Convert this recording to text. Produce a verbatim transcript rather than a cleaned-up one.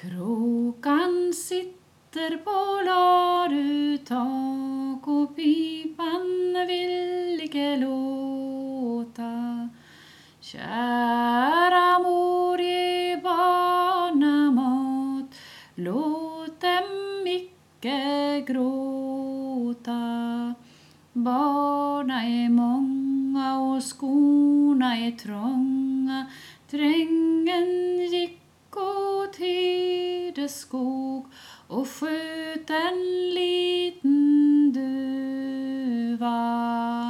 Kråkan sitter på ladutag och pipan vill icke låta. Kära mor, ge barna mat, låt dem icke gråta. Barna är många och skorna är trånga. Drängen gick åt hedeskog och sköt en liten duva.